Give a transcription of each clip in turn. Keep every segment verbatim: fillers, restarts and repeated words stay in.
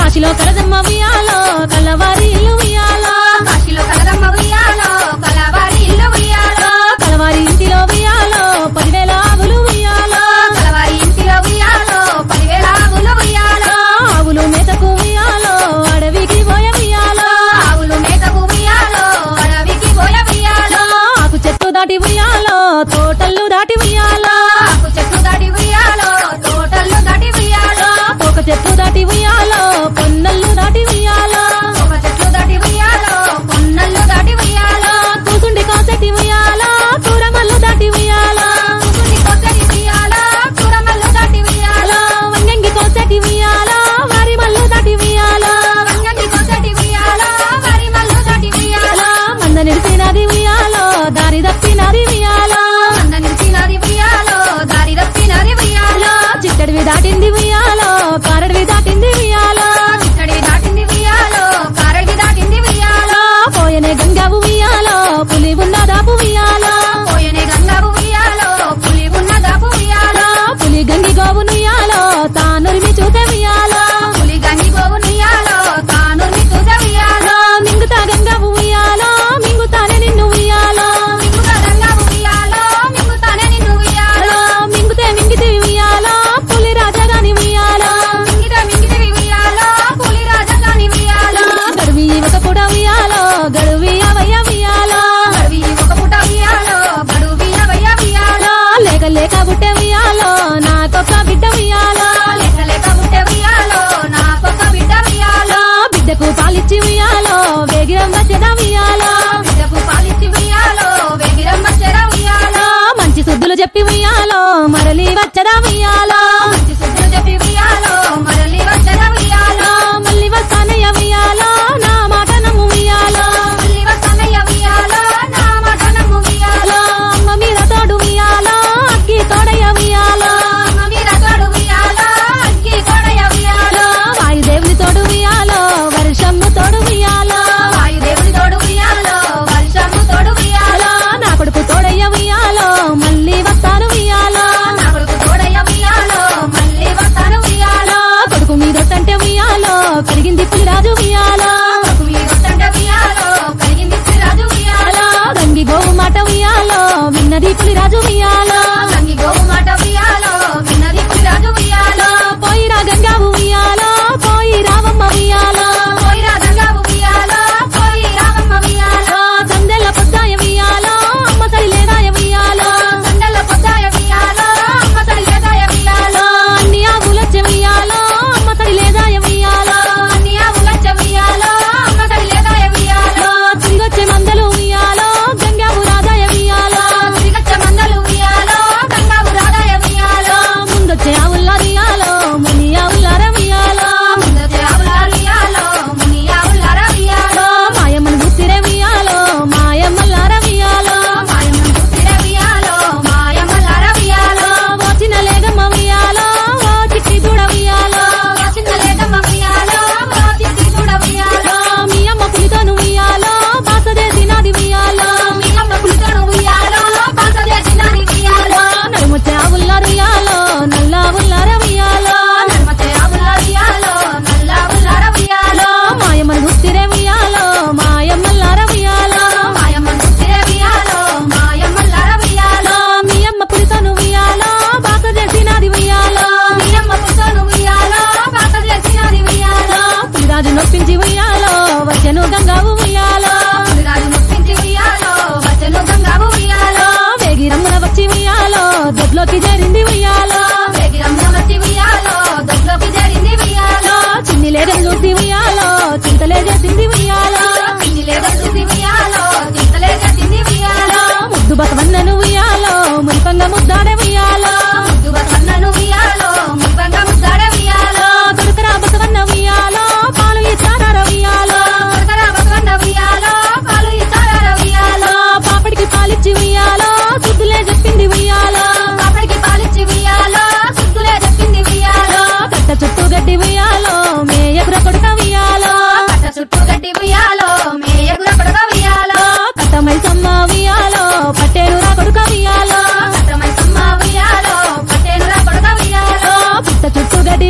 కాశీలో కలదమ్మ ఉయ్యాలో కలవారి ఇల్లు ఉయ్యాలో కాశీలో కలదమ్మ ఉయ్యాలో కలవారి ఇల్లు ఉయ్యాలో కలవారి ఇంటిలో ఉయ్యాలో పదివేల ఆవులు ఉయ్యాలో కలవారి ఇంటిలో ఉయ్యాలో పదివేల ఆవులు ఉయ్యాలో ఆవులు మేతకు ఉయ్యాలో అడవికి పోయ ఉయ్యాలో ఆవులు మేతకు ఉయ్యాలో అడవికి పోయ ఉయ్యాలో ఆకు చెట్టు దాటి ఉయ్యాలో తోటల్లు దాటి ఉయ్యాలో ఆకు చెట్టు దాటి ఉయ్యాలో తోటలు దాటి ఉయ్యాలో ఒక చెట్టు దాటి ఉయ్యాలో పొన్నల్లు దాటి ఉయ్యాలో ఒక చెట్లు దాటి ఉయ్యాలో కొన్నళ్ళు దాటి ఉయ్యాలో కూసుండి కోసటి ఉయ్యాలో కూరమల్లు దాటి ఉయ్యాలో కూసుని కొత్తటి ఉయ్యాలో కూరమల్లు దాటి ఉయ్యాలో వంగంగి కోసటి ఉయ్యాలో వారి మల్లు దాటి ఉయ్యాలో వంగంగి కొత్తటి ఉయ్యాలో వరి మల్లు దాటి ఉయ్యాలో మంద నిలిపినది ఉయ్యాలో దారి తప్పినది ఉయ్యాలో మంద నిలిచినది ఉయ్యాలో దారి తప్పినది ఉయ్యాలో చిట్టడివి దాటింది ఉయ్యాలో కారడివి దాటింది ఉయ్యాలో చిత్తడివి దాటింది ఉయ్యాలో కారడివి దాటింది ఉయ్యాలో పోయనే గంగావు ఉయ్యాలో పులి ఉన్న దాపు ఉయ్యాలో పోయనే గంగావు ఉయ్యాలో పులి ఉన్న దాపు ఉయ్యాలో పులి గంగి గోవును ఉయ్యాలో తానురిమి చూసే ఉయ్యాలో పులి గంగి గోవు ఉయ్యాలో తాను చూసే ఉయ్యాలో మింగుతా గంగావు ఉయ్యాలో మింగుతానే నిన్ను ఉయ్యాలో మింగుగా గంగావు ఉయ్యాలో మింగుతానే నిన్ను ఉయ్యాలో మింగుతే మింగితే ఉయ్యాలో పులి రాజగాని ఉయ్యాలో మింగితే మింగితే ఉయ్యాలో పులి రాజగాని ఉయ్యాలో గడువి ఒక కూడా ఉయ్యాలో గడువి అవయ్య ఉయ్యాలో గడువి ఒక పుట ఉయ్యాలో గడువి అవయ్య ఉయ్యాలో లేక లేక బుట్టె ఉయ్యాలో నాకొక్క బిడ్డ ఉయ్యాలో లెక్క లెక్క పుట్టే ఉయ్యాలో నాకొక బిడ్డ ఉయ్యాలో బిడ్డకు పాలిచ్చి ఉయ్యాలో వేగిరం వచ్చేద ఉయ్యాలో బిడ్డకు పాలిచ్చి ఉయ్యాలో వెగిరమ్మ చెర ఉయ్యాలో మంచి శుద్ధులు చెప్పి ఉయ్యాలో మరలి వచ్చదా ఉయ్యాలో మంచి శుద్ధులు చెప్పి ఉయ్యాలో మరలి వచ్చర ఉయ్యాలో మళ్ళీ వస్తానయ్య ఉయ్యాలో నా మాట నమ్ము ఉయ్యాలో మళ్ళీ వస్తానయ్య ఉయ్యాలో నా మాట నమ్ము ఉయ్యాలో అమ్మ మీద తోడు ఉయ్యాలో అక్కి తోడయ్య ఉయ్యాలో అమ్మ మీద తోడు ఉయ్యాలో అగ్గి కొడయ ఉయ్యాలో వాయుదేవుని తోడు ఉయ్యాలో వర్షము తోడు ఉయ్యాలో వాయుదేవుని తోడు ఉయ్యాలో వర్షము తోడు ఉయ్యాలో నా కొడుకు తోడయ్య ఉయ్యాలో మళ్ళీ వస్తాను ఉయ్యాలో నా కొడుకు తోడయ్య ఉయ్యాలో మళ్ళీ వస్తాను ఉయ్యాలో కొడుకు మీదొట్టంటే ఉయ్యాలో కరిగింది పులిరాజు ఉయ్యాలో కొడుకు మీదొట్టంటే ఉయ్యాలో కలిగింది రాజు ఉయ్యాలో గంగి గోవు మాట ఉయ్యాలో విన్నది పులిరాజు ఉయ్యాలో గంగి గోవు మాట ఉయ్యాలో విన్నది రాజు ఉయ్యాలో పోయిరా గంగావు ఉయ్యాలో పోయి రావమ్మ ఉయ్యాలో పోయిరా గంగావు ఉయ్యాలో పోయి రామమ్మ ఉయ్యాలో సందెల్ల పొద్దాయ ఉయ్యాలో అమ్మ సరి లేదాయ ఉయ్యాలో సందెల్ల పొద్దాయ ఉయ్యాలో అమ్మ తడి లేదాయ ఉయ్యాలో అన్ని ఆవులొచ్చే ఉయ్యాలో అమ్మ సరి లేదాయ ఉయ్యాలో అన్ని ఆవులచ్చ ఉయ్యాలో అమ్మ తడి లేదాయ ఉయ్యాలో తిరిగొచ్చే మందలు ఉయ్యాలో గంగావు రాదాయ ఉయ్యాలో తిరిగచ్చ మందలు ఉయ్యాలో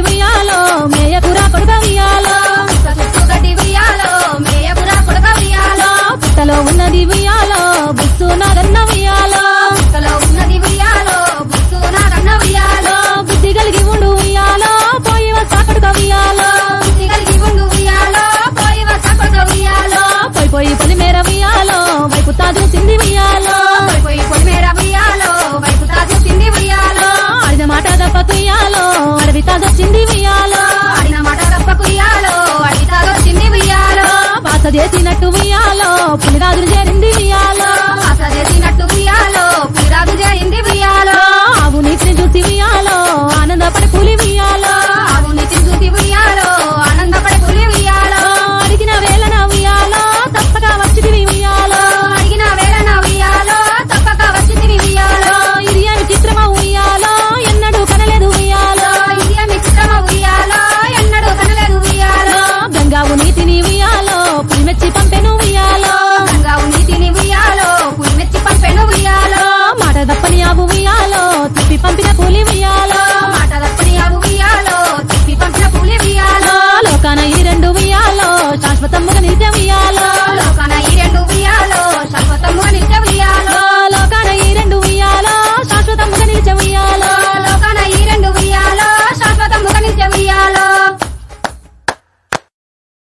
ఉయ్యాలో మేయకురా కొడుక ఉయ్యాలో చుట్టూ గడ్డి ఉయ్యాలో మేయకురా కొడుక ఉయ్యాలో పుట్టలో ఉన్నది ఉయ్యాలో బుస్సు నాగన్న ఉయ్యాలో